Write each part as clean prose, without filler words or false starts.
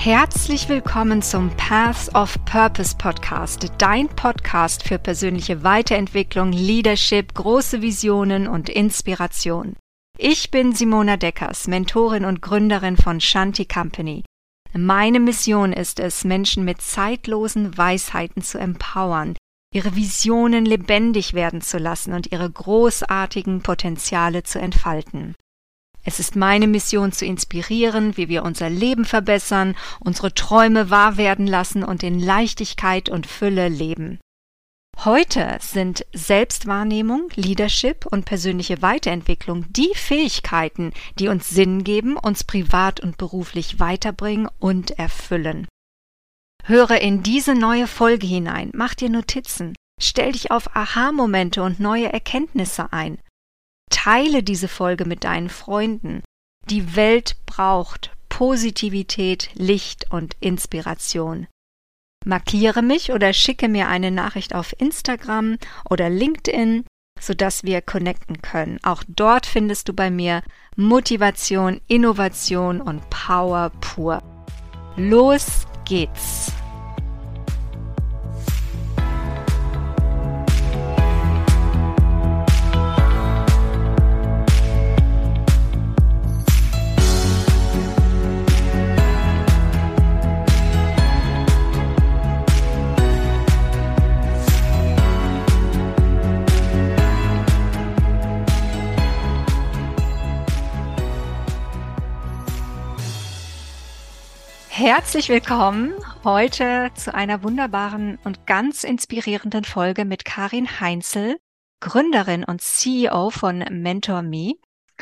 Herzlich willkommen zum Paths of Purpose Podcast, dein Podcast für persönliche Weiterentwicklung, Leadership, große Visionen und Inspiration. Ich bin Simona Deckers, Mentorin und Gründerin von Shanti Company. Meine Mission ist es, Menschen mit zeitlosen Weisheiten zu empowern, ihre Visionen lebendig werden zu lassen und ihre großartigen Potenziale zu entfalten. Es ist meine Mission zu inspirieren, wie wir unser Leben verbessern, unsere Träume wahr werden lassen und in Leichtigkeit und Fülle leben. Heute sind Selbstwahrnehmung, Leadership und persönliche Weiterentwicklung die Fähigkeiten, die uns Sinn geben, uns privat und beruflich weiterbringen und erfüllen. Höre in diese neue Folge hinein, mach dir Notizen, stell dich auf Aha-Momente und neue Erkenntnisse ein. Teile diese Folge mit deinen Freunden. Die Welt braucht Positivität, Licht und Inspiration. Markiere mich oder schicke mir eine Nachricht auf Instagram oder LinkedIn, sodass wir connecten können. Auch dort findest du bei mir Motivation, Innovation und Power pur. Los geht's! Herzlich willkommen heute zu einer wunderbaren und ganz inspirierenden Folge mit Karin Heinzel, Gründerin und CEO von MentorMe.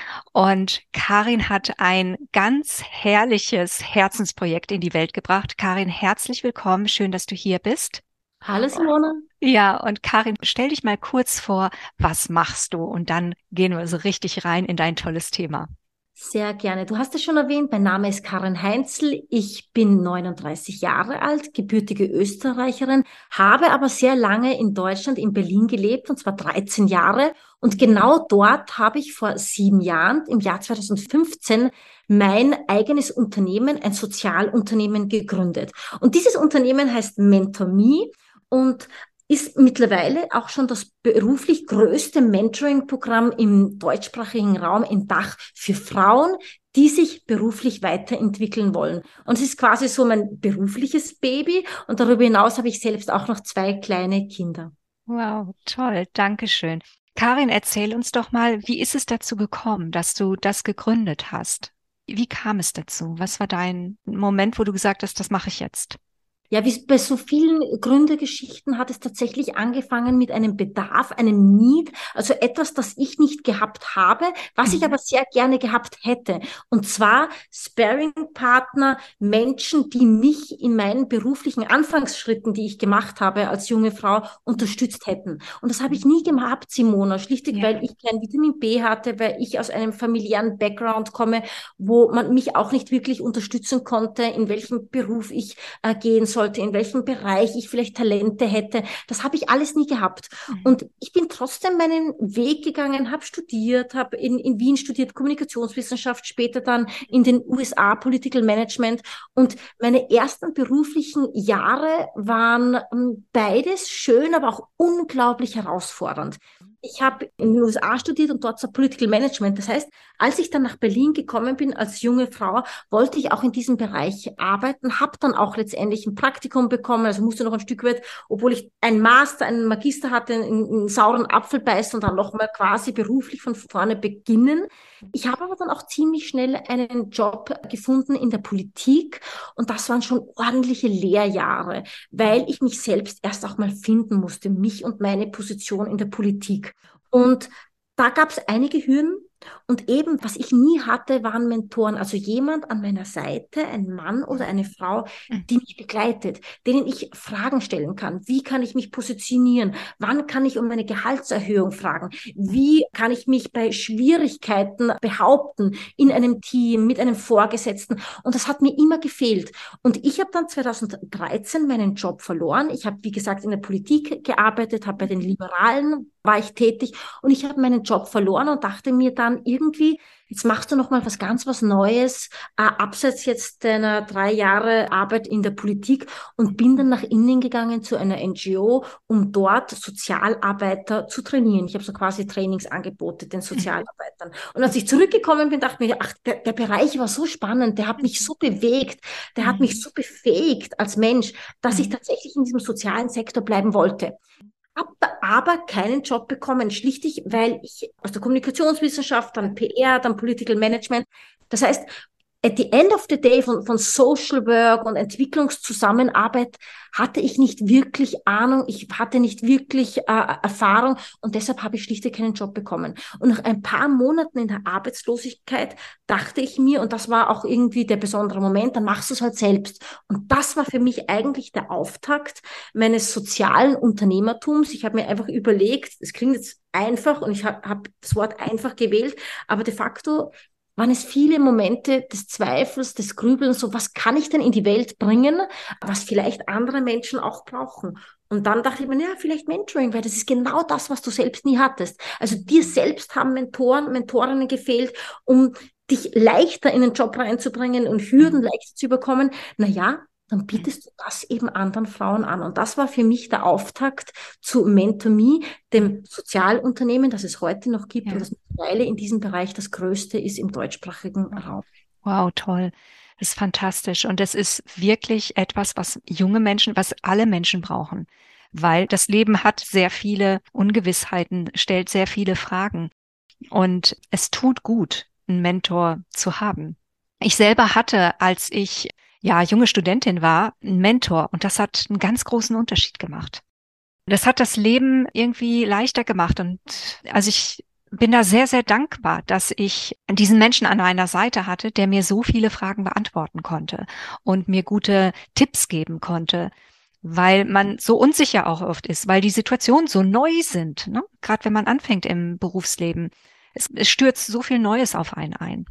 Und Karin hat ein ganz herrliches Herzensprojekt in die Welt gebracht. Karin, herzlich willkommen. Schön, dass du hier bist. Hallo Simone. Ja, und Karin, stell dich mal kurz vor, was machst du? Und dann gehen wir so richtig rein in dein tolles Thema. Sehr gerne. Du hast es schon erwähnt, mein Name ist Karin Heinzel. Ich bin 39 Jahre alt, gebürtige Österreicherin, habe aber sehr lange in Deutschland, in Berlin gelebt, und zwar 13 Jahre. Und genau dort habe ich vor 7 Jahren, im Jahr 2015, mein eigenes Unternehmen, ein Sozialunternehmen gegründet. Und dieses Unternehmen heißt MentorMe und ist mittlerweile auch schon das beruflich größte Mentoring-Programm im deutschsprachigen Raum in Dach für Frauen, die sich beruflich weiterentwickeln wollen. Und es ist quasi so mein berufliches Baby. Und darüber hinaus habe ich selbst auch noch 2 kleine Kinder. Wow, toll, Dankeschön. Karin, erzähl uns doch mal, wie ist es dazu gekommen, dass du das gegründet hast? Wie kam es dazu? Was war dein Moment, wo du gesagt hast, das mache ich jetzt? Ja, wie bei so vielen Gründergeschichten hat es tatsächlich angefangen mit einem Bedarf, einem Need, also etwas, das ich nicht gehabt habe, was ich aber sehr gerne gehabt hätte. Und zwar Sparring-Partner, Menschen, die mich in meinen beruflichen Anfangsschritten, die ich gemacht habe als junge Frau, unterstützt hätten. Und das habe ich nie gehabt, Simona, schlichtweg, weil ich kein Vitamin B hatte, weil ich aus einem familiären Background komme, wo man mich auch nicht wirklich unterstützen konnte, in welchem Beruf ich gehen sollte, in welchem Bereich ich vielleicht Talente hätte. Das habe ich alles nie gehabt. Und ich bin trotzdem meinen Weg gegangen, habe studiert, habe in Wien studiert, Kommunikationswissenschaft, später dann in den USA Political Management. Und meine ersten beruflichen Jahre waren beides schön, aber auch unglaublich herausfordernd. Ich habe in den USA studiert und dort so Political Management. Das heißt, als ich dann nach Berlin gekommen bin als junge Frau, wollte ich auch in diesem Bereich arbeiten, habe dann auch letztendlich ein Praktikum bekommen, also musste noch ein Stück weit, obwohl ich einen Master, einen Magister hatte, einen sauren Apfel beißen und dann nochmal quasi beruflich von vorne beginnen. Ich habe aber dann auch ziemlich schnell einen Job gefunden in der Politik und das waren schon ordentliche Lehrjahre, weil ich mich selbst erst auch mal finden musste, mich und meine Position in der Politik. Und da gab es einige Hürden. Und eben, was ich nie hatte, waren Mentoren, also jemand an meiner Seite, ein Mann oder eine Frau, die mich begleitet, denen ich Fragen stellen kann. Wie kann ich mich positionieren? Wann kann ich um eine Gehaltserhöhung fragen? Wie kann ich mich bei Schwierigkeiten behaupten in einem Team, mit einem Vorgesetzten? Und das hat mir immer gefehlt. Und ich habe dann 2013 meinen Job verloren. Ich habe, wie gesagt, in der Politik gearbeitet, habe bei den Liberalen war ich tätig und ich habe meinen Job verloren und dachte mir dann, dann irgendwie, jetzt machst du nochmal was Neues, abseits jetzt deiner 3 Jahre Arbeit in der Politik und bin dann nach innen gegangen zu einer NGO, um dort Sozialarbeiter zu trainieren. Ich habe so quasi Trainingsangebote den Sozialarbeitern. Und als ich zurückgekommen bin, dachte ich mir, ach, der Bereich war so spannend, der hat mich so bewegt, der hat mich so befähigt als Mensch, dass ich tatsächlich in diesem sozialen Sektor bleiben wollte. Habe aber keinen Job bekommen, schlichtlich, weil ich aus der Kommunikationswissenschaft, dann PR, dann Political Management. Das heißt, at the end of the day von Social Work und Entwicklungszusammenarbeit hatte ich nicht wirklich Ahnung, ich hatte nicht wirklich Erfahrung und deshalb habe ich schlichtweg keinen Job bekommen. Und nach ein paar Monaten in der Arbeitslosigkeit dachte ich mir, und das war auch irgendwie der besondere Moment, dann machst du es halt selbst. Und das war für mich eigentlich der Auftakt meines sozialen Unternehmertums. Ich habe mir einfach überlegt, es klingt jetzt einfach und ich hab das Wort einfach gewählt, aber de facto waren es viele Momente des Zweifels, des Grübelns, so was kann ich denn in die Welt bringen, was vielleicht andere Menschen auch brauchen. Und dann dachte ich mir, ja, vielleicht Mentoring, weil das ist genau das, was du selbst nie hattest. Also dir selbst haben Mentoren, Mentorinnen gefehlt, um dich leichter in den Job reinzubringen und Hürden leichter zu überkommen. Na ja, dann bietest du das eben anderen Frauen an. Und das war für mich der Auftakt zu MentorMe, dem Sozialunternehmen, das es heute noch gibt und das mittlerweile in diesem Bereich das größte ist im deutschsprachigen Raum. Wow, toll. Das ist fantastisch. Und das ist wirklich etwas, was junge Menschen, was alle Menschen brauchen. Weil das Leben hat sehr viele Ungewissheiten, stellt sehr viele Fragen. Und es tut gut, einen Mentor zu haben. Ich selber hatte, als ich junge Studentin war, einen Mentor und das hat einen ganz großen Unterschied gemacht. Das hat das Leben irgendwie leichter gemacht und also ich bin da sehr, sehr dankbar, dass ich diesen Menschen an meiner Seite hatte, der mir so viele Fragen beantworten konnte und mir gute Tipps geben konnte, weil man so unsicher auch oft ist, weil die Situationen so neu sind, ne? Gerade wenn man anfängt im Berufsleben. Es stürzt so viel Neues auf einen ein.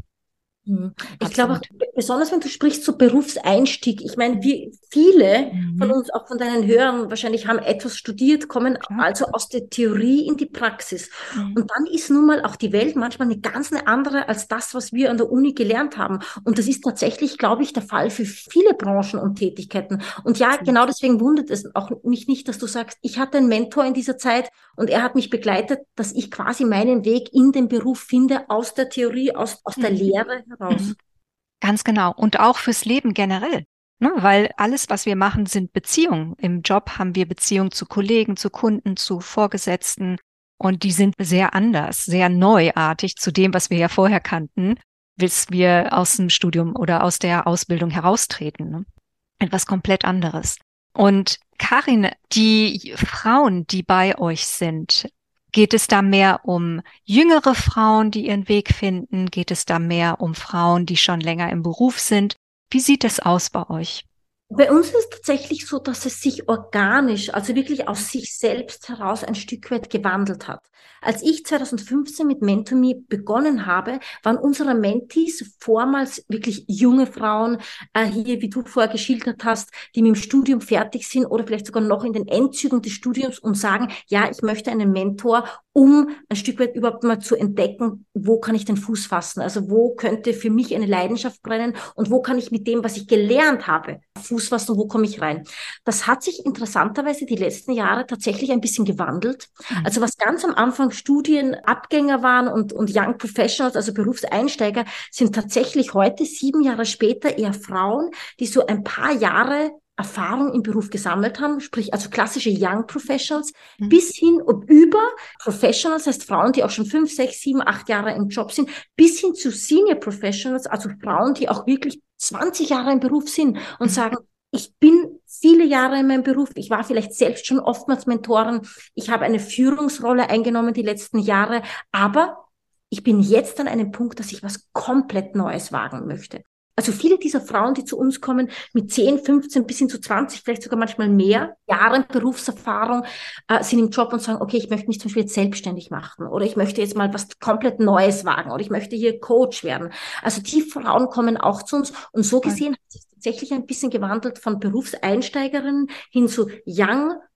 Ich glaube auch, Absolut. besonders wenn du sprichst, so Berufseinstieg. Ich meine, viele von Mhm. uns, auch von deinen Hörern, wahrscheinlich haben etwas studiert, kommen Klar. also aus der Theorie in die Praxis. Mhm. Und dann ist nun mal auch die Welt manchmal eine andere als das, was wir an der Uni gelernt haben. Und das ist tatsächlich, glaube ich, der Fall für viele Branchen und Tätigkeiten. Und ja, genau deswegen wundert es auch mich nicht, dass du sagst, ich hatte einen Mentor in dieser Zeit und er hat mich begleitet, dass ich quasi meinen Weg in den Beruf finde, aus der Theorie, aus der Lehre heraus. Mhm. Ganz genau. Und auch fürs Leben generell. Ne? Weil alles, was wir machen, sind Beziehungen. Im Job haben wir Beziehungen zu Kollegen, zu Kunden, zu Vorgesetzten. Und die sind sehr anders, sehr neuartig zu dem, was wir ja vorher kannten, bis wir aus dem Studium oder aus der Ausbildung heraustreten. Ne? Etwas komplett anderes. Und Karin, die Frauen, die bei euch sind, geht es da mehr um jüngere Frauen, die ihren Weg finden? Geht es da mehr um Frauen, die schon länger im Beruf sind? Wie sieht es aus bei euch? Bei uns ist es tatsächlich so, dass es sich organisch, also wirklich aus sich selbst heraus ein Stück weit gewandelt hat. Als ich 2015 mit MentorMe begonnen habe, waren unsere Mentees vormals wirklich junge Frauen, hier, wie du vorher geschildert hast, die mit dem Studium fertig sind oder vielleicht sogar noch in den Endzügen des Studiums und sagen, ja, ich möchte einen Mentor, um ein Stück weit überhaupt mal zu entdecken, wo kann ich den Fuß fassen? Also wo könnte für mich eine Leidenschaft brennen und wo kann ich mit dem, was ich gelernt habe, Fuß fassen, wo komme ich rein? Das hat sich interessanterweise die letzten Jahre tatsächlich ein bisschen gewandelt. Also was ganz am Anfang Studienabgänger waren und Young Professionals, also Berufseinsteiger, sind tatsächlich heute, 7 Jahre später, eher Frauen, die so ein paar Jahre Erfahrung im Beruf gesammelt haben, sprich also klassische Young Professionals, bis hin über Professionals, heißt Frauen, die auch schon 5, 6, 7, 8 Jahre im Job sind, bis hin zu Senior Professionals, also Frauen, die auch wirklich 20 Jahre im Beruf sind und sagen, ich bin viele Jahre in meinem Beruf, ich war vielleicht selbst schon oftmals Mentorin, ich habe eine Führungsrolle eingenommen die letzten Jahre, aber ich bin jetzt an einem Punkt, dass ich was komplett Neues wagen möchte. Also viele dieser Frauen, die zu uns kommen, mit 10, 15 bis hin zu 20, vielleicht sogar manchmal mehr Jahren Berufserfahrung, sind im Job und sagen, okay, ich möchte mich zum Beispiel jetzt selbstständig machen oder ich möchte jetzt mal was komplett Neues wagen oder ich möchte hier Coach werden. Also die Frauen kommen auch zu uns und so gesehen hat sich tatsächlich ein bisschen gewandelt von Berufseinsteigerinnen hin zu Young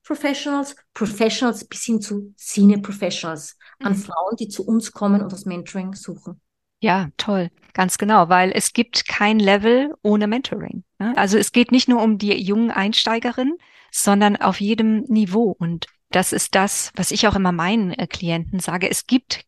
Professionals, Professionals bis hin zu Senior Professionals an Frauen, die zu uns kommen und das Mentoring suchen. Ja, toll. Ganz genau, weil es gibt kein Level ohne Mentoring. Ne? Also es geht nicht nur um die jungen Einsteigerinnen, sondern auf jedem Niveau. Und das ist das, was ich auch immer meinen Klienten sage. Es gibt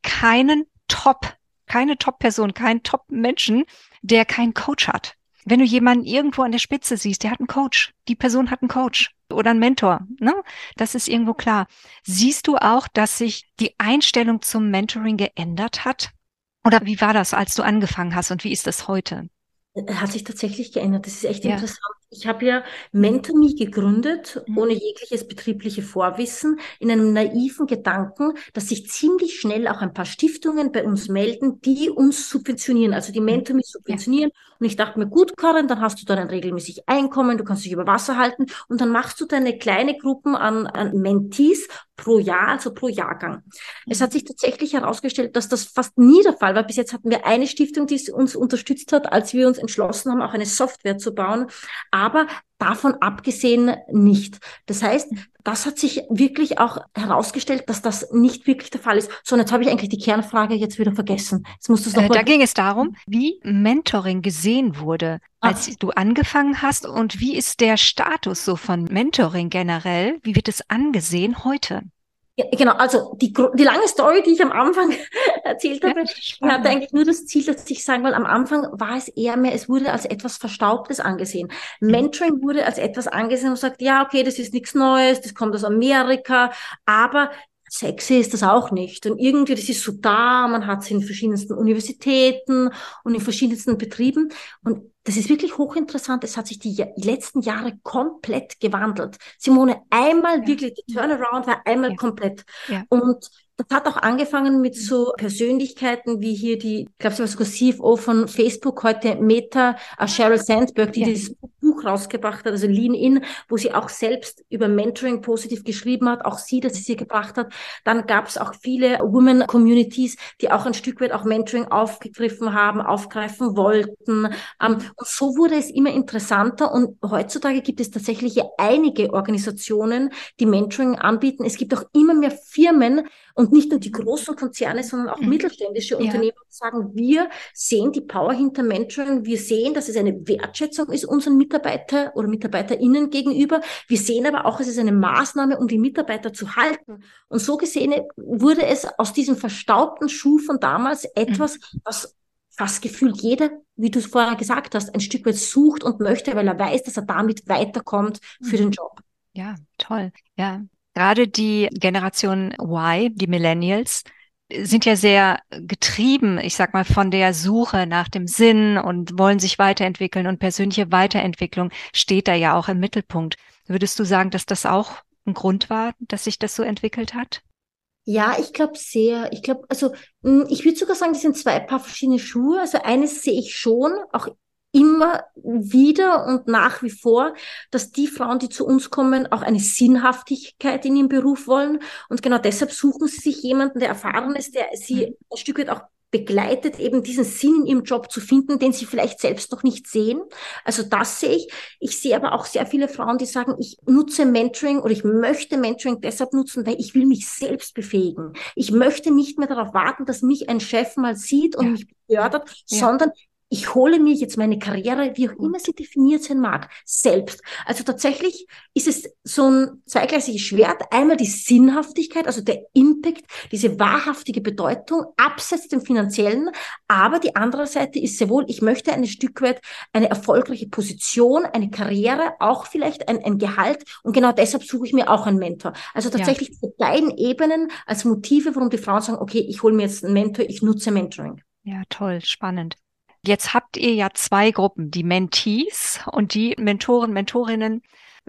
keine Top-Person, keinen Top-Menschen, der keinen Coach hat. Wenn du jemanden irgendwo an der Spitze siehst, der hat einen Coach. Die Person hat einen Coach oder einen Mentor. Ne? Das ist irgendwo klar. Siehst du auch, dass sich die Einstellung zum Mentoring geändert hat? Oder wie war das, als du angefangen hast und wie ist das heute? Hat sich tatsächlich geändert. Das ist echt Ja. interessant. Ich habe ja MentorMe gegründet, Mhm. ohne jegliches betriebliche Vorwissen, in einem naiven Gedanken, dass sich ziemlich schnell auch ein paar Stiftungen bei uns melden, die uns subventionieren, also die MentorMe Ja. subventionieren. Und ich dachte mir, gut, Karin, dann hast du dann ein regelmäßig Einkommen, du kannst dich über Wasser halten und dann machst du deine kleine Gruppen an Mentees pro Jahr, also pro Jahrgang. Es hat sich tatsächlich herausgestellt, dass das fast nie der Fall war. Bis jetzt hatten wir eine Stiftung, die uns unterstützt hat, als wir uns entschlossen haben, auch eine Software zu bauen. Aber davon abgesehen nicht. Das heißt, das hat sich wirklich auch herausgestellt, dass das nicht wirklich der Fall ist. So, und jetzt habe ich eigentlich die Kernfrage jetzt wieder vergessen. Jetzt musst du es Da nochmal. ging es darum, wie Mentoring gesehen wurde, als Ah, du angefangen hast und wie ist der Status so von Mentoring generell? Wie wird es angesehen heute? ja, genau, also die lange Story, die ich am Anfang erzählt Ja, habe, die hatte spannend. eigentlich nur das Ziel, dass ich sagen will, am Anfang war es eher mehr, es wurde als etwas Verstaubtes angesehen. Mhm. Mentoring wurde als etwas angesehen und sagt, ja, okay, das ist nichts Neues, das kommt aus Amerika, aber sexy ist das auch nicht. Und irgendwie, das ist so da, man hat es in verschiedensten Universitäten und in verschiedensten Betrieben. Und das ist wirklich hochinteressant. Es hat sich die letzten Jahre komplett gewandelt. Simone, einmal Ja. wirklich, der Turnaround war einmal Ja. komplett. Ja. Und das hat auch angefangen mit so Persönlichkeiten wie hier die, ich glaube, sie war sogar CFO von Facebook, heute Meta, Sheryl Sandberg, die Ja. dieses Buch rausgebracht hat, also Lean In, wo sie auch selbst über Mentoring positiv geschrieben hat, auch sie, dass sie gebracht hat. Dann gab es auch viele Women-Communities, die auch ein Stück weit auch Mentoring aufgegriffen haben, aufgreifen wollten. Und so wurde es immer interessanter und heutzutage gibt es tatsächlich einige Organisationen, die Mentoring anbieten. Es gibt auch immer mehr Firmen und nicht nur die großen Konzerne, sondern auch Mhm. mittelständische Ja. Unternehmen, die sagen, wir sehen die Power hinter Mentoring, wir sehen, dass es eine Wertschätzung ist unseren Mitarbeiter oder MitarbeiterInnen gegenüber. Wir sehen aber auch, es ist eine Maßnahme, um die Mitarbeiter zu halten. Und so gesehen wurde es aus diesem verstaubten Schuh von damals Mhm. etwas, was fast gefühlt jeder, wie du es vorher gesagt hast, ein Stück weit sucht und möchte, weil er weiß, dass er damit weiterkommt für den Mhm. Job. Ja, toll. Ja, gerade die Generation Y, die Millennials, sind ja sehr getrieben, ich sag mal, von der Suche nach dem Sinn und wollen sich weiterentwickeln und persönliche Weiterentwicklung steht da ja auch im Mittelpunkt. Würdest du sagen, dass das auch ein Grund war, dass sich das so entwickelt hat? Ja, ich glaube sehr. Ich glaube, also ich würde sogar sagen, das sind zwei Paar verschiedene Schuhe. Also eines sehe ich schon, auch immer wieder und nach wie vor, dass die Frauen, die zu uns kommen, auch eine Sinnhaftigkeit in ihrem Beruf wollen. Und genau deshalb suchen sie sich jemanden, der erfahren ist, der sie Mhm. ein Stück weit auch begleitet, eben diesen Sinn in ihrem Job zu finden, den sie vielleicht selbst noch nicht sehen. Also das sehe ich. Ich sehe aber auch sehr viele Frauen, die sagen, ich nutze Mentoring oder ich möchte Mentoring deshalb nutzen, weil ich will mich selbst befähigen. Ich möchte nicht mehr darauf warten, dass mich ein Chef mal sieht und Ja, mich ja, befördert, ja, sondern ich hole mir jetzt meine Karriere, wie auch immer gut. sie definiert sein mag, selbst. Also tatsächlich ist es so ein zweigleisiges Schwert. Einmal die Sinnhaftigkeit, also der Impact, diese wahrhaftige Bedeutung, abseits dem Finanziellen. Aber die andere Seite ist sehr wohl, ich möchte ein Stück weit eine erfolgreiche Position, eine Karriere, auch vielleicht ein Gehalt. Und genau deshalb suche ich mir auch einen Mentor. Also Ja, tatsächlich diese beiden Ebenen als Motive, warum die Frauen sagen, okay, ich hole mir jetzt einen Mentor, ich nutze Mentoring. ja, toll, spannend. Jetzt habt ihr ja zwei Gruppen, die Mentees und die Mentoren, Mentorinnen.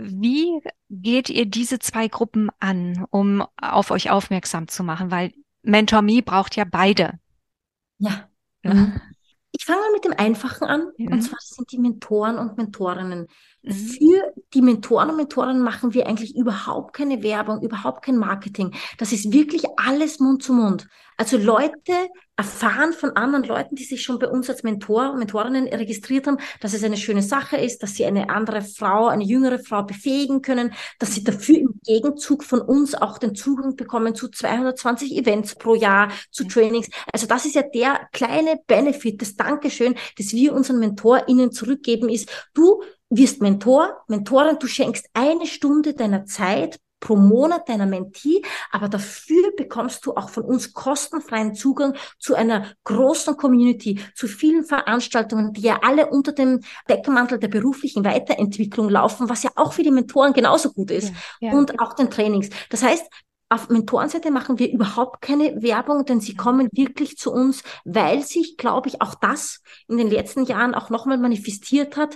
Wie geht ihr diese zwei Gruppen an, um auf euch aufmerksam zu machen? Weil MentorMe braucht ja beide. Ja. Mhm. Ja. Ich fange mal mit dem Einfachen an, und Mhm. zwar sind die Mentoren und Mentorinnen. Mhm. Für die Mentoren und Mentorinnen machen wir eigentlich überhaupt keine Werbung, überhaupt kein Marketing. Das ist wirklich alles Mund zu Mund. Also Leute erfahren von anderen Leuten, die sich schon bei uns als Mentor und Mentorinnen registriert haben, dass es eine schöne Sache ist, dass sie eine andere Frau, eine jüngere Frau befähigen können, dass sie dafür im Gegenzug von uns auch den Zugang bekommen zu 220 Events pro Jahr, zu Trainings. Also das ist ja der kleine Benefit, das Dankeschön, das wir unseren MentorInnen zurückgeben, ist, du wirst Mentor, Mentorin, du schenkst 1 Stunde deiner Zeit pro Monat deiner Mentee, aber dafür bekommst du auch von uns kostenfreien Zugang zu einer großen Community, zu vielen Veranstaltungen, die ja alle unter dem Deckmantel der beruflichen Weiterentwicklung laufen, was ja auch für die Mentoren genauso gut ist, und auch den Trainings. Das heißt, auf Mentorenseite machen wir überhaupt keine Werbung, denn sie kommen wirklich zu uns, weil sich, glaube ich, auch das in den letzten Jahren auch nochmal manifestiert hat.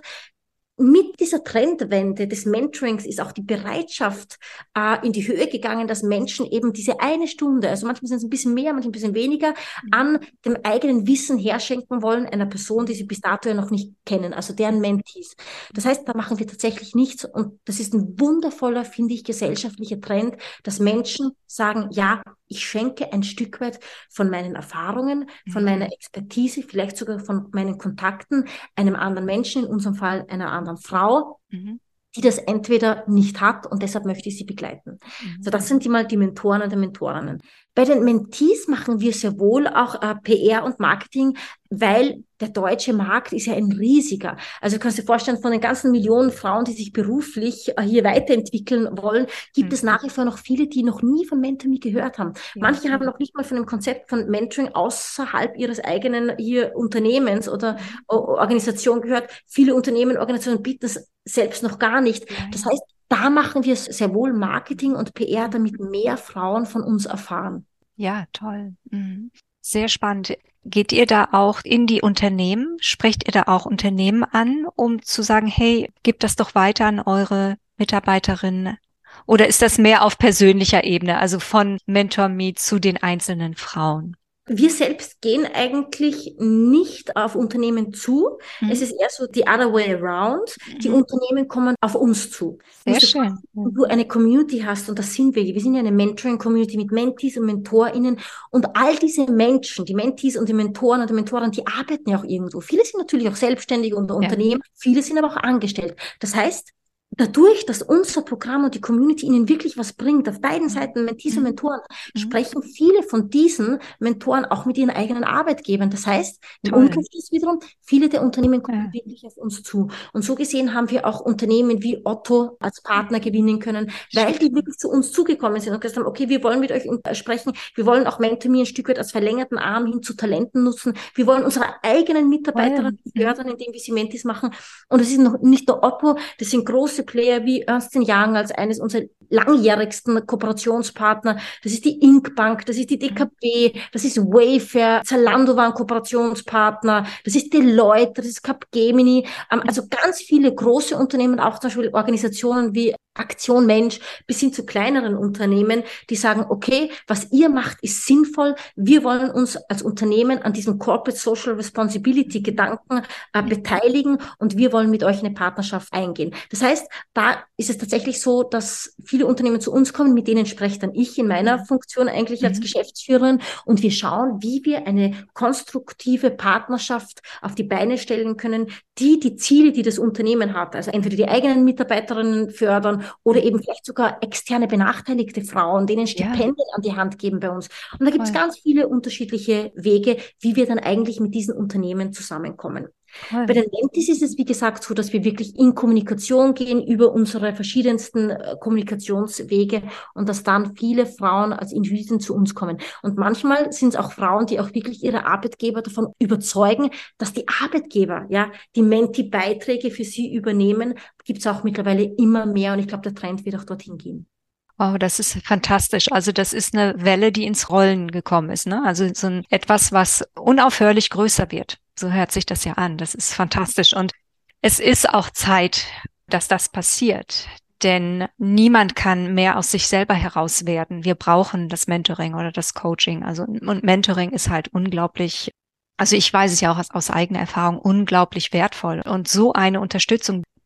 Mit dieser Trendwende des Mentorings ist auch die Bereitschaft in die Höhe gegangen, dass Menschen eben diese 1 Stunde, also manchmal sind es ein bisschen mehr, manchmal ein bisschen weniger, an dem eigenen Wissen herschenken wollen, einer Person, die sie bis dato ja noch nicht kennen, also deren Mentees. Das heißt, da machen wir tatsächlich nichts, und das ist ein wundervoller, finde ich, gesellschaftlicher Trend, dass Menschen sagen, ja, ich schenke ein Stück weit von meinen Erfahrungen, von meiner Expertise, vielleicht sogar von meinen Kontakten einem anderen Menschen, in unserem Fall einer anderen Frau, die das entweder nicht hat, und deshalb möchte ich sie begleiten. So, das sind mal die Mentoren und die Mentorinnen. Bei den Mentees machen wir sehr wohl auch PR und Marketing, weil der deutsche Markt ist ja ein riesiger. Also du kannst dir vorstellen, von den ganzen Millionen Frauen, die sich beruflich hier weiterentwickeln wollen, gibt es nach wie vor noch viele, die noch nie von MentorMe gehört haben. Manche haben noch nicht mal von dem Konzept von Mentoring außerhalb ihres eigenen hier Unternehmens oder Organisation gehört. Viele Unternehmen, Organisationen bieten es selbst noch gar nicht. Das heißt, da machen wir sehr wohl Marketing und PR, damit mehr Frauen von uns erfahren. Ja, toll. Sehr spannend. Geht ihr da auch in die Unternehmen? Sprecht ihr da auch Unternehmen an, um zu sagen, hey, gebt das doch weiter an eure Mitarbeiterinnen? Oder ist das mehr auf persönlicher Ebene, also von MentorMe zu den einzelnen Frauen? Wir selbst gehen eigentlich nicht auf Unternehmen zu. Es ist eher so the other way around. Die Unternehmen kommen auf uns zu. Sehr schön. Wenn du eine Community hast, und das sind wir. Wir sind ja eine Mentoring-Community mit Mentees und MentorInnen. Und all diese Menschen, die Mentees und die Mentoren und die Mentoren, die arbeiten ja auch irgendwo. Viele sind natürlich auch selbstständig und Unternehmen. Viele sind aber auch angestellt. Das heißt, dadurch, dass unser Programm und die Community ihnen wirklich was bringt, auf beiden Seiten Mentees und Mentoren, sprechen viele von diesen Mentoren auch mit ihren eigenen Arbeitgebern. Das heißt, im Umkehrschluss wiederum, viele der Unternehmen kommen wirklich auf uns zu. Und so gesehen haben wir auch Unternehmen wie Otto als Partner gewinnen können, weil die wirklich zu uns zugekommen sind und gesagt haben, okay, wir wollen mit euch sprechen, wir wollen auch MentorMe ein Stück weit als verlängerten Arm hin zu Talenten nutzen, wir wollen unsere eigenen Mitarbeiterinnen fördern, indem wir sie Mentees machen. Und es ist noch nicht nur Otto, das sind große Player wie Ernst & Young als eines unserer langjährigsten Kooperationspartner. Das ist die Inc. Bank, das ist die DKB, das ist Wayfair, Zalando war ein Kooperationspartner, das ist Deloitte, das ist Capgemini. Also ganz viele große Unternehmen, auch zum Beispiel Organisationen wie Aktion Mensch, bis hin zu kleineren Unternehmen, die sagen, okay, was ihr macht, ist sinnvoll. Wir wollen uns als Unternehmen an diesem Corporate Social Responsibility Gedanken beteiligen, und wir wollen mit euch eine Partnerschaft eingehen. Das heißt, da ist es tatsächlich so, dass viele Unternehmen zu uns kommen, mit denen spreche dann ich in meiner Funktion eigentlich als Geschäftsführerin, und wir schauen, wie wir eine konstruktive Partnerschaft auf die Beine stellen können, die Ziele, die das Unternehmen hat, also entweder die eigenen Mitarbeiterinnen fördern oder eben vielleicht sogar externe benachteiligte Frauen, denen Stipendien an die Hand geben bei uns. Und da gibt es ganz viele unterschiedliche Wege, wie wir dann eigentlich mit diesen Unternehmen zusammenkommen. Bei den Mentees ist es, wie gesagt, so, dass wir wirklich in Kommunikation gehen über unsere verschiedensten Kommunikationswege, und dass dann viele Frauen als Individuen zu uns kommen. Und manchmal sind es auch Frauen, die auch wirklich ihre Arbeitgeber davon überzeugen, dass die Arbeitgeber die Mentee-Beiträge für sie übernehmen. Gibt es auch mittlerweile immer mehr, und ich glaube, der Trend wird auch dorthin gehen. Oh, das ist fantastisch. Also das ist eine Welle, die ins Rollen gekommen ist, ne? Also so etwas, was unaufhörlich größer wird. So hört sich das ja an. Das ist fantastisch. Und es ist auch Zeit, dass das passiert. Denn niemand kann mehr aus sich selber heraus werden. Wir brauchen das Mentoring oder das Coaching. Also, und Mentoring ist halt unglaublich, also ich weiß es ja auch aus eigener Erfahrung, unglaublich wertvoll. Und so eine Unterstützung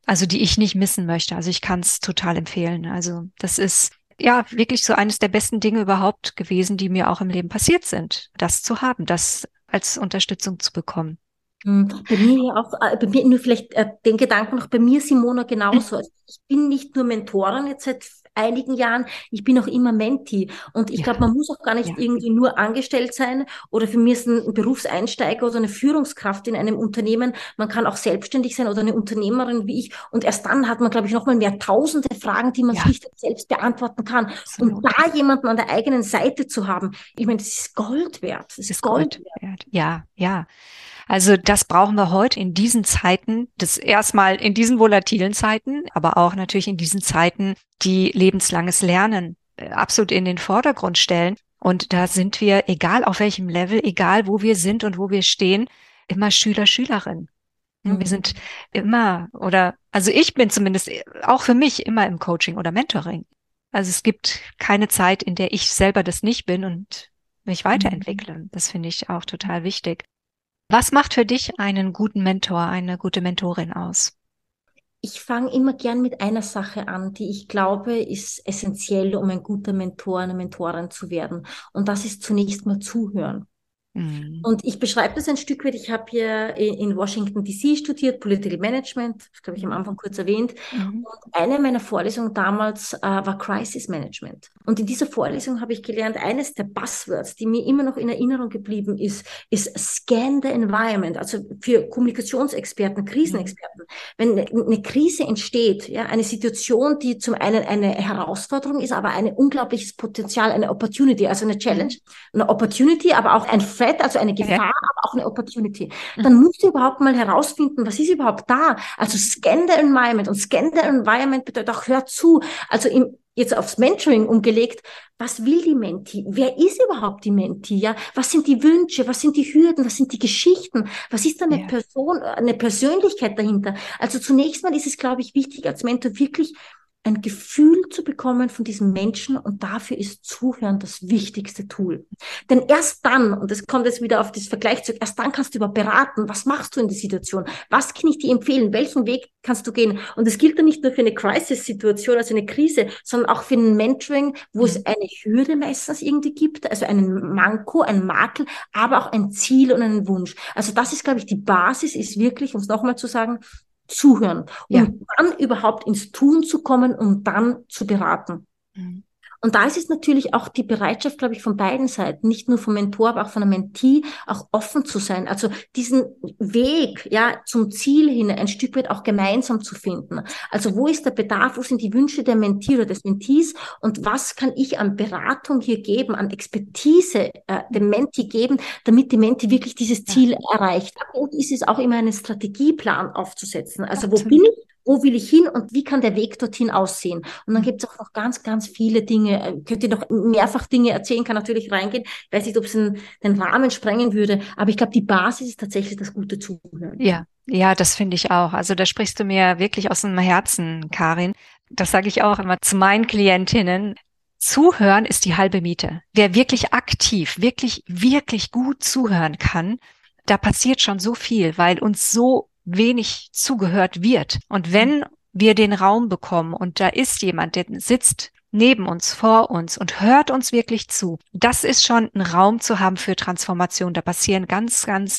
Also die ich nicht missen möchte. Also ich kann es total empfehlen. Also das ist ja wirklich so eines der besten Dinge überhaupt gewesen, die mir auch im Leben passiert sind, das zu haben, das als Unterstützung zu bekommen. Bei mir ja auch, bei mir nur vielleicht den Gedanken noch, bei mir, Simona, genauso. Also ich bin nicht nur Mentorin jetzt seit einigen Jahren, ich bin auch immer Mentee. Und ich Ja, glaube, man muss auch gar nicht ja, irgendwie nur angestellt sein oder für mich ist ein Berufseinsteiger oder eine Führungskraft in einem Unternehmen. Man kann auch selbstständig sein oder eine Unternehmerin wie ich. Und erst dann hat man, glaube ich, noch mal mehr tausende Fragen, die man ja, schlicht selbst beantworten kann. Und absolut. da jemanden an der eigenen Seite zu haben, ich meine, das ist Gold wert. Das ist Ist Gold Gold wert. Ja, ja. Also das brauchen wir heute in diesen Zeiten, das erstmal in diesen volatilen Zeiten, aber auch natürlich in diesen Zeiten, die lebenslanges Lernen absolut in den Vordergrund stellen. Und da sind wir, egal auf welchem Level, egal wo wir sind und wo wir stehen, immer Schüler, Schülerin. Wir wert. sind immer, oder, also ich bin zumindest auch für mich immer im Coaching oder Mentoring. Also es gibt keine Zeit, in der ich selber das nicht bin und mich Mhm. weiterentwickle. Das finde ich auch total wichtig. Was macht für dich einen guten Mentor, eine gute Mentorin aus? Ich fange immer gern mit einer Sache an, die ich glaube, ist essentiell, um ein guter Mentor, eine Mentorin zu werden. Und das ist zunächst mal zuhören. Mhm. Und ich beschreibe das ein Stück weit. Ich habe hier in Washington DC studiert, Political Management, das glaube ich am Anfang kurz erwähnt. Mhm. Und eine meiner Vorlesungen damals war Crisis Management. Und in dieser Vorlesung habe ich gelernt, eines der Buzzwords, die mir immer noch in Erinnerung geblieben ist Scan the Environment. Also für Kommunikationsexperten, Mhm. Krisenexperten. Wenn eine Krise entsteht, ja, eine Situation, die zum einen eine Herausforderung ist, aber ein unglaubliches Potenzial, eine Opportunity, also eine Challenge, Mhm. eine Opportunity, aber auch ein Threat, also eine Ja. Gefahr, aber auch eine Opportunity. Mhm. Dann musst du überhaupt mal herausfinden, was ist überhaupt da? Also scan the environment. Und scan the environment bedeutet auch, hör zu. Also jetzt aufs Mentoring umgelegt, was will die Mentee? Wer ist überhaupt die Mentee? Ja? Was sind die Wünsche? Was sind die Hürden? Was sind die Geschichten? Was ist da eine Ja. Person, eine Persönlichkeit dahinter? Also zunächst mal ist es, glaube ich, wichtig, als Mentor wirklich ein Gefühl zu bekommen von diesem Menschen und dafür ist Zuhören das wichtigste Tool. Denn erst dann, und das kommt jetzt wieder auf das Vergleich zurück, erst dann kannst du über beraten, was machst du in der Situation, was kann ich dir empfehlen, welchen Weg kannst du gehen. Und das gilt dann nicht nur für eine Crisis-Situation, also eine Krise, sondern auch für ein Mentoring, wo es Mhm. eine Hürde meistens irgendwie gibt, also einen Manko, einen Makel, aber auch ein Ziel und einen Wunsch. Also das ist, glaube ich, die Basis ist wirklich, um es nochmal zu sagen, zuhören, Ja. um dann überhaupt ins Tun zu kommen, um dann zu beraten. Mhm. Und da ist es natürlich auch die Bereitschaft, glaube ich, von beiden Seiten, nicht nur vom Mentor, aber auch von der Mentee, auch offen zu sein. Also diesen Weg, ja, zum Ziel hin ein Stück weit auch gemeinsam zu finden. Also wo ist der Bedarf, wo sind die Wünsche der Mentee oder des Mentees und was kann ich an Beratung hier geben, an Expertise dem Mhm. Mentee geben, damit die Mentee wirklich dieses Ja, Ziel erreicht. Und ist es auch immer einen Strategieplan aufzusetzen. Also wo bin absolut. ich? Wo will ich hin und wie kann der Weg dorthin aussehen? Und dann Mhm. gibt es auch noch ganz, ganz viele Dinge. Könnt ihr noch mehrfach Dinge erzählen, kann natürlich reingehen. Ich weiß nicht, ob es den Rahmen sprengen würde, aber ich glaube, die Basis ist tatsächlich das gute Zuhören. Ja, ja, das finde ich auch. Also da sprichst du mir wirklich aus dem Herzen, Karin. Das sage ich auch immer zu meinen Klientinnen. Zuhören ist die halbe Miete. Wer wirklich aktiv, wirklich, wirklich gut zuhören kann, da passiert schon so viel, weil uns so wenig zugehört wird. Und wenn wir den Raum bekommen und da ist jemand, der sitzt neben uns, vor uns und hört uns wirklich zu, das ist schon ein Raum zu haben für Transformation. Da passieren ganz, ganz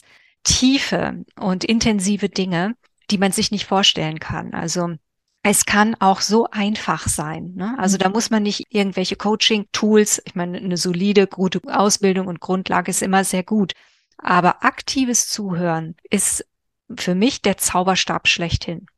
tiefe und intensive Dinge, die man sich nicht vorstellen kann. Also es kann auch so einfach sein. Ne? Also da muss man nicht irgendwelche Coaching-Tools, ich meine, eine solide, gute Ausbildung und Grundlage ist immer sehr gut. Aber aktives Zuhören ist für mich der Zauberstab schlechthin.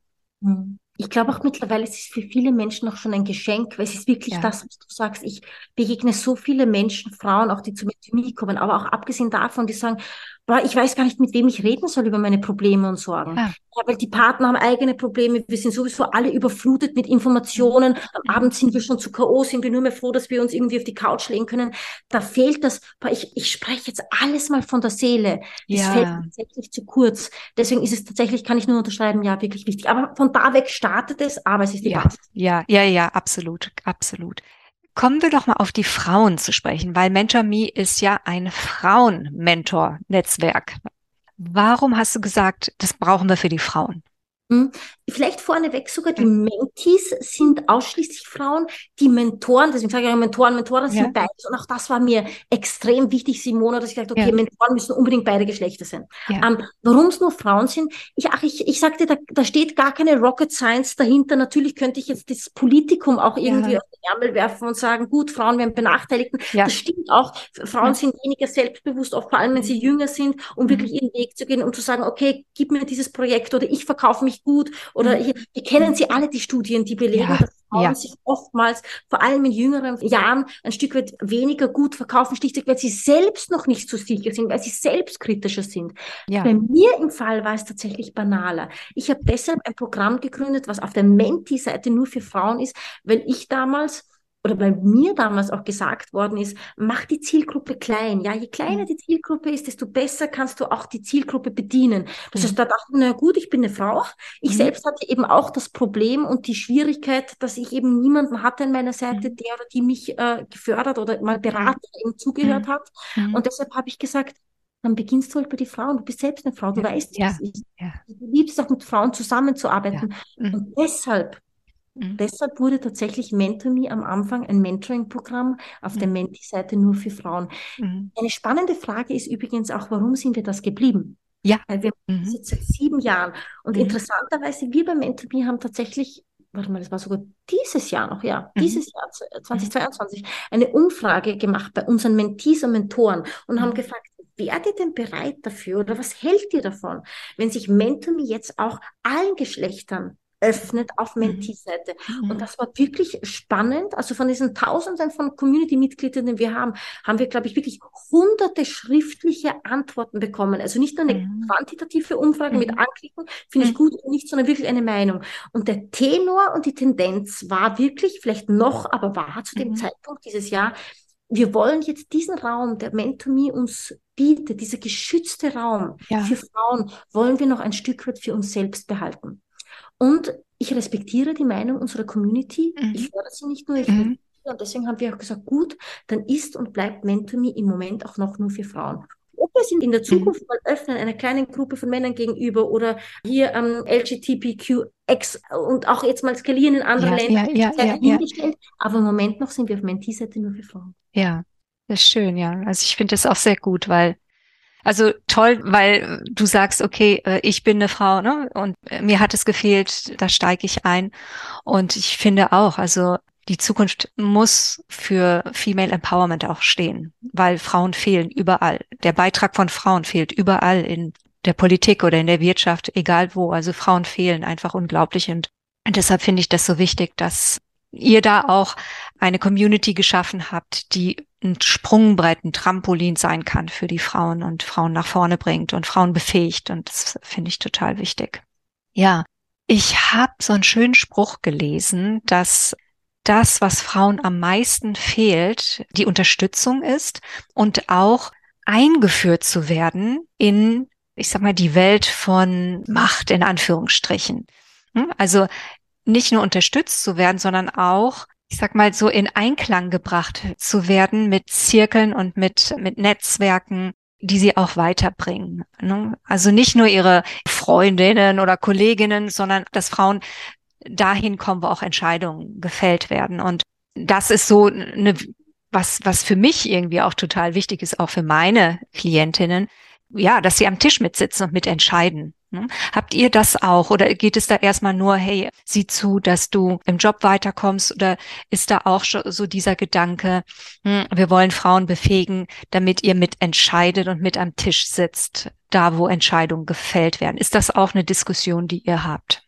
Ich glaube auch mittlerweile, es ist für viele Menschen auch schon ein Geschenk, weil es ist wirklich Ja, das, was du sagst. Ich begegne so viele Menschen, Frauen, auch die zu mir kommen, aber auch abgesehen davon, die sagen, boah, ich weiß gar nicht, mit wem ich reden soll über meine Probleme und Sorgen. ja. Ja, weil die Partner haben eigene Probleme. Wir sind sowieso alle überflutet mit Mhm. Informationen. Am Mhm. Abend sind wir schon zu K.O., sind wir nur mehr froh, dass wir uns irgendwie auf die Couch legen können. Da fehlt das, boah, ich spreche jetzt alles mal von der Seele. Das fällt Ja, tatsächlich zu kurz. Deswegen ist es tatsächlich, kann ich nur unterschreiben, ja, wirklich wichtig. Aber von da weg startet es, aber es ist die ja, Basis. ja, ja, ja, absolut, absolut. Kommen wir doch mal auf die Frauen zu sprechen, weil MentorMe ist ja ein Frauen-Mentor-Netzwerk. Warum hast du gesagt, das brauchen wir für die Frauen? Hm. Vielleicht vorneweg sogar, die Mentees sind ausschließlich Frauen, die Mentoren, deswegen sage ich ja Mentoren Ja, sind beides. Und auch das war mir extrem wichtig, Simona, dass ich dachte, okay, ja, Mentoren müssen unbedingt beide Geschlechter sein. ja, Warum es nur Frauen sind, ich sagte, da steht gar keine Rocket Science dahinter. Natürlich könnte ich jetzt das Politikum auch irgendwie ja, auf den Ärmel werfen und sagen, gut, Frauen werden benachteiligt. Das ja, stimmt auch. Frauen ja. sind weniger selbstbewusst, auch vor allem, wenn sie jünger sind, um wirklich Mhm. ihren Weg zu gehen und zu sagen, okay, gib mir dieses Projekt oder ich verkaufe mich gut oder Mhm. wir kennen sie alle, die Studien, die belegen, Ja, dass Frauen ja, sich oftmals, vor allem in jüngeren Jahren, ein Stück weit weniger gut verkaufen, schlichtweg, weil sie selbst noch nicht so sicher sind, weil sie selbstkritischer sind. ja. Bei mir im Fall war es tatsächlich banaler. Ich habe deshalb ein Programm gegründet, was auf der Menti-Seite nur für Frauen ist, weil ich damals oder bei mir damals auch gesagt worden ist, mach die Zielgruppe klein. Ja, je kleiner Mhm. die Zielgruppe ist, desto besser kannst du auch die Zielgruppe bedienen. Das heißt, Mhm. da dachte ich, na gut, ich bin eine Frau. Ich Mhm. selbst hatte eben auch das Problem und die Schwierigkeit, dass ich eben niemanden hatte an meiner Seite, Mhm. der oder die mich gefördert oder mal Mhm. beraten, eben zugehört Mhm. hat. Mhm. Und deshalb habe ich gesagt, dann beginnst du halt bei den Frauen. Du bist selbst eine Frau, du Ja, weißt, wie es ja, ist. ja, Du liebst es auch mit Frauen ja. zusammenzuarbeiten. Mhm. Und Mhm. deshalb wurde tatsächlich MentorMe am Anfang ein Mentoring-Programm auf der Mhm. Menti-Seite nur für Frauen. Mhm. Eine spannende Frage ist übrigens auch, warum sind wir das geblieben? Ja. Weil wir machen das Mhm. jetzt seit 7 Jahren. Und Mhm. interessanterweise, wir bei MentorMe haben tatsächlich, warte mal, das war sogar dieses Jahr noch, ja, Mhm. dieses Jahr Mhm. 2022, eine Umfrage gemacht bei unseren Mentees und Mentoren und haben Mhm. gefragt, wärt ihr denn bereit dafür oder was hält ihr davon, wenn sich MentorMe jetzt auch allen Geschlechtern öffnet auf Mhm. Mentee-Seite. Und Mhm. das war wirklich spannend. Also von diesen Tausenden von Community-Mitgliedern, die wir haben wir, glaube ich, wirklich hunderte schriftliche Antworten bekommen. Also nicht nur eine Mhm. quantitative Umfrage mit Mhm. Anklicken, finde ich Mhm. gut, nicht, sondern wirklich eine Meinung. Und der Tenor und die Tendenz war wirklich, vielleicht noch, aber war zu dem Mhm. Zeitpunkt dieses Jahr, wir wollen jetzt diesen Raum, der MentorMe uns bietet, dieser geschützte Raum für Ja. Frauen, wollen wir noch ein Stück weit für uns selbst behalten. Und ich respektiere die Meinung unserer Community. Mhm. Ich höre sie nicht nur, ich Mhm. respektiere. Und deswegen haben wir auch gesagt, gut, dann ist und bleibt MentorMe im Moment auch noch nur für Frauen. Ob wir es in der Mhm. Zukunft mal öffnen, einer kleinen Gruppe von Männern gegenüber oder hier LGBTQX und auch jetzt mal skalieren in andere Ja, Länder, ja, ja, sei ja, ja, dahingestellt. Aber im Moment noch sind wir auf Mentee-Seite nur für Frauen. ja. Das ist schön, ja. Also ich finde das auch sehr gut, weil, also toll, weil du sagst, okay, ich bin eine Frau, ne? Und mir hat es gefehlt, da steige ich ein. Und ich finde auch, also die Zukunft muss für Female Empowerment auch stehen, weil Frauen fehlen überall. Der Beitrag von Frauen fehlt überall in der Politik oder in der Wirtschaft, egal wo. Also Frauen fehlen einfach unglaublich. Und deshalb finde ich das so wichtig, dass ihr da auch eine Community geschaffen habt, die ein Sprungbrett, ein Trampolin sein kann für die Frauen und Frauen nach vorne bringt und Frauen befähigt. Und das finde ich total wichtig. Ja, ich habe so einen schönen Spruch gelesen, dass das, was Frauen am meisten fehlt, die Unterstützung ist und auch eingeführt zu werden in, ich sag mal, die Welt von Macht in Anführungsstrichen. Also nicht nur unterstützt zu werden, sondern auch, ich sag mal, so in Einklang gebracht zu werden mit Zirkeln und mit Netzwerken, die sie auch weiterbringen. Ne? Also nicht nur ihre Freundinnen oder Kolleginnen, sondern dass Frauen dahin kommen, wo auch Entscheidungen gefällt werden. Und das ist so eine, was für mich irgendwie auch total wichtig ist, auch für meine Klientinnen, ja, dass sie am Tisch mitsitzen und mitentscheiden. Ne? Habt ihr das auch? Oder geht es da erstmal nur, hey, sieh zu, dass du im Job weiterkommst? Oder ist da auch so dieser Gedanke, wir wollen Frauen befähigen, damit ihr mitentscheidet und mit am Tisch sitzt, da wo Entscheidungen gefällt werden? Ist das auch eine Diskussion, die ihr habt?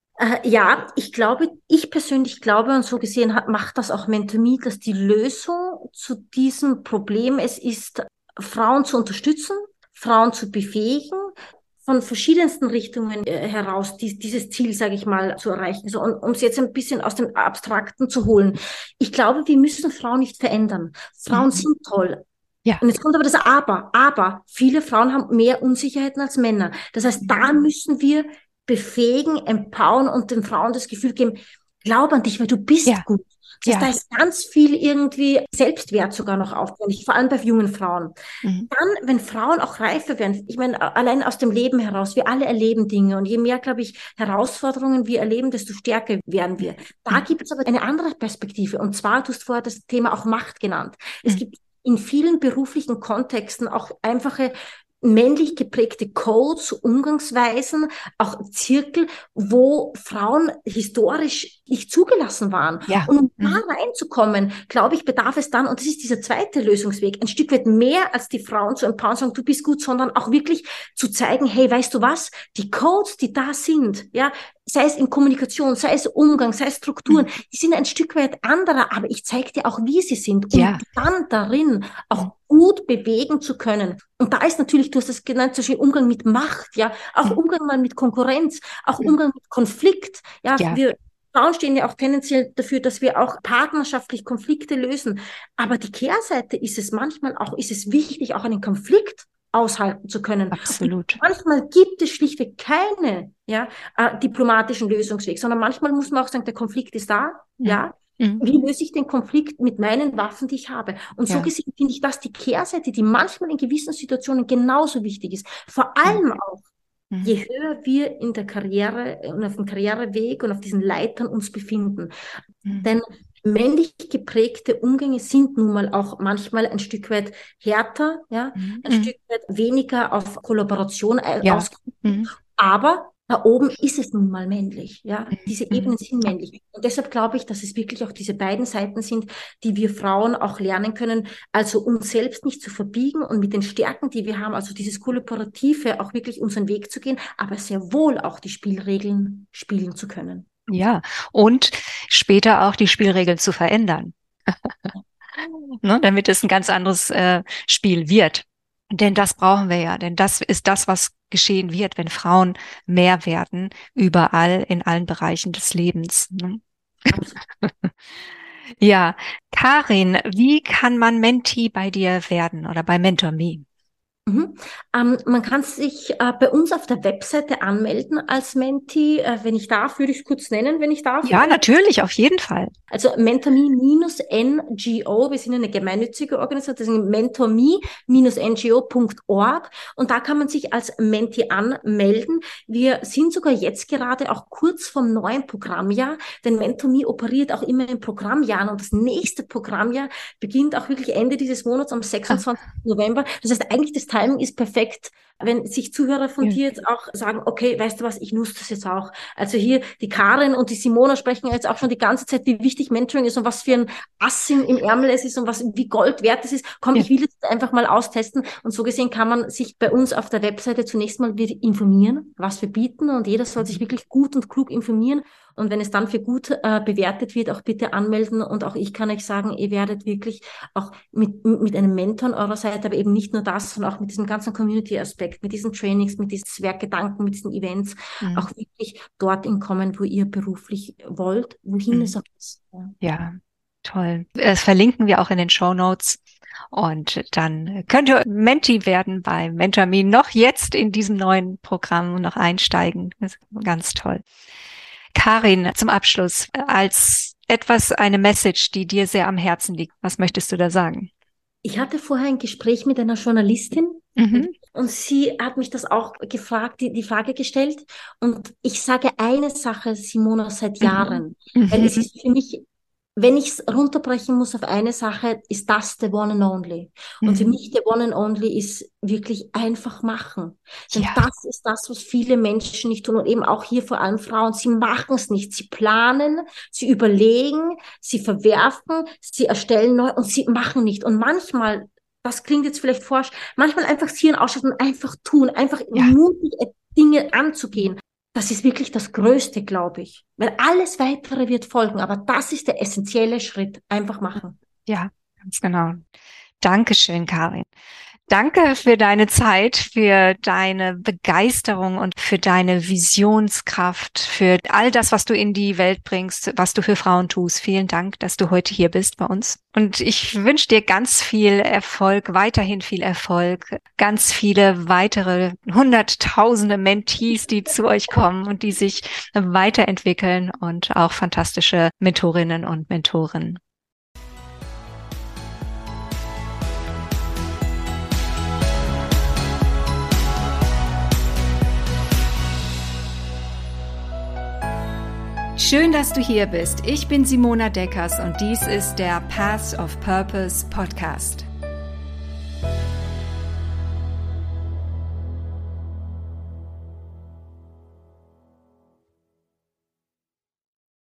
Ja, ich persönlich glaube, und so gesehen macht das auch MentorMe, dass die Lösung zu diesem Problem es ist, Frauen zu unterstützen, Frauen zu befähigen, von verschiedensten Richtungen heraus dieses Ziel, sage ich mal, zu erreichen. So, um es jetzt ein bisschen aus dem Abstrakten zu holen. Ich glaube, wir müssen Frauen nicht verändern. Frauen Mhm. sind toll. Ja. Und jetzt kommt aber das Aber. Aber viele Frauen haben mehr Unsicherheiten als Männer. Das heißt, Mhm. da müssen wir befähigen, empowern und den Frauen das Gefühl geben, glaub an dich, weil du bist Ja. gut. Das heißt, da ist ganz viel irgendwie Selbstwert sogar noch aufwendig, vor allem bei jungen Frauen. Dann, wenn Frauen auch reifer werden, ich meine, allein aus dem Leben heraus, wir alle erleben Dinge und je mehr, glaube ich, Herausforderungen wir erleben, desto stärker werden wir. Da gibt es aber eine andere Perspektive und zwar, du hast vorher das Thema auch Macht genannt. Es gibt in vielen beruflichen Kontexten auch einfache männlich geprägte Codes, Umgangsweisen, auch Zirkel, wo Frauen historisch nicht zugelassen waren. Ja. Und um da reinzukommen, glaube ich, bedarf es dann, und das ist dieser zweite Lösungsweg, ein Stück weit mehr als die Frauen zu empowern und sagen, du bist gut, sondern auch wirklich zu zeigen, hey, weißt du was, die Codes, die da sind, ja, sei es in Kommunikation, sei es Umgang, sei es Strukturen, die sind ein Stück weit anderer, aber ich zeige dir auch, wie sie sind, um dann darin auch gut bewegen zu können. Und da ist natürlich, du hast es genannt, zum Beispiel Umgang mit Macht, ja, auch Umgang mal mit Konkurrenz, auch Umgang mit Konflikt, ja. Wir Frauen stehen ja auch tendenziell dafür, dass wir auch partnerschaftlich Konflikte lösen. Aber die Kehrseite ist es manchmal auch, ist es wichtig, auch einen Konflikt aushalten zu können. Absolut. Und manchmal gibt es schlichtweg keine diplomatischen Lösungsweg, sondern manchmal muss man auch sagen, der Konflikt ist da, Wie löse ich den Konflikt mit meinen Waffen, die ich habe? Und so gesehen finde ich das die Kehrseite, die manchmal in gewissen Situationen genauso wichtig ist. Vor allem auch, je höher wir in der Karriere und auf dem Karriereweg und auf diesen Leitern uns befinden. Denn männlich geprägte Umgänge sind nun mal auch manchmal ein Stück weit härter, ein Stück weit weniger auf Kollaboration ausgerichtet. Aber da oben ist es nun mal männlich, Diese Ebenen sind männlich. Und deshalb glaube ich, dass es wirklich auch diese beiden Seiten sind, die wir Frauen auch lernen können, also uns selbst nicht zu verbiegen und mit den Stärken, die wir haben, also dieses Kollaborative, auch wirklich unseren Weg zu gehen, aber sehr wohl auch die Spielregeln spielen zu können. Ja, und später auch die Spielregeln zu verändern, ne, damit es ein ganz anderes Spiel wird. Denn das brauchen wir ja, denn das ist das, was geschehen wird, wenn Frauen mehr werden, überall in allen Bereichen des Lebens. Ne? Ja, Karin, wie kann man Mentee bei dir werden oder bei MentorMe? Man kann sich bei uns auf der Webseite anmelden als Mentee. Wenn ich darf, würde ich es kurz nennen, wenn ich darf. Ja, natürlich, auf jeden Fall. Also MentorMe-NGO, wir sind eine gemeinnützige Organisation, das ist mentorme-ngo.org und da kann man sich als Mentee anmelden. Wir sind sogar jetzt gerade auch kurz vom neuen Programmjahr, denn MentorMe operiert auch immer in Programmjahren und das nächste Programmjahr beginnt auch wirklich Ende dieses Monats am 26. November. Das heißt, eigentlich das Timing ist perfekt, wenn sich Zuhörer von dir jetzt auch sagen, okay, weißt du was, ich nutze das jetzt auch. Also hier die Karin und die Simona sprechen jetzt auch schon die ganze Zeit, wie wichtig Mentoring ist und was für ein Ass im Ärmel es ist und wie Gold wert es ist. Komm, ich will jetzt einfach mal austesten. Und so gesehen kann man sich bei uns auf der Webseite zunächst mal wieder informieren, was wir bieten und jeder soll sich wirklich gut und klug informieren. Und wenn es dann für gut bewertet wird, auch bitte anmelden. Und auch ich kann euch sagen, ihr werdet wirklich auch mit einem Mentor an eurer Seite, aber eben nicht nur das, sondern auch mit diesem ganzen Community-Aspekt, mit diesen Trainings, mit diesen Werkgedanken, mit diesen Events, auch wirklich dorthin kommen, wo ihr beruflich wollt, wohin es auch ist. Ja, toll. Das verlinken wir auch in den Shownotes. Und dann könnt ihr Mentee werden bei MentorMe noch jetzt in diesem neuen Programm noch einsteigen. Das ist ganz toll. Karin, zum Abschluss, eine Message, die dir sehr am Herzen liegt. Was möchtest du da sagen? Ich hatte vorher ein Gespräch mit einer Journalistin und sie hat mich das auch gefragt, die Frage gestellt. Und ich sage eine Sache, Simona, seit Jahren, weil es ist für mich, wenn ich es runterbrechen muss auf eine Sache, ist das the one and only. Und für mich the one and only ist wirklich einfach machen. Denn das ist das, was viele Menschen nicht tun und eben auch hier vor allem Frauen. Sie machen es nicht. Sie planen, sie überlegen, sie verwerfen, sie erstellen neu und sie machen nicht. Und manchmal, das klingt jetzt vielleicht forsch, manchmal einfach Hirn ausschalten, einfach tun, einfach mutig Dinge anzugehen. Das ist wirklich das Größte, glaube ich. Weil alles Weitere wird folgen. Aber das ist der essentielle Schritt. Einfach machen. Ja, ganz genau. Dankeschön, Karin. Danke für deine Zeit, für deine Begeisterung und für deine Visionskraft, für all das, was du in die Welt bringst, was du für Frauen tust. Vielen Dank, dass du heute hier bist bei uns. Und ich wünsche dir ganz viel Erfolg, weiterhin viel Erfolg, ganz viele weitere hunderttausende Mentees, die zu euch kommen und die sich weiterentwickeln und auch fantastische Mentorinnen und Mentoren. Schön, dass du hier bist. Ich bin Simona Deckers und dies ist der Paths of Purpose Podcast.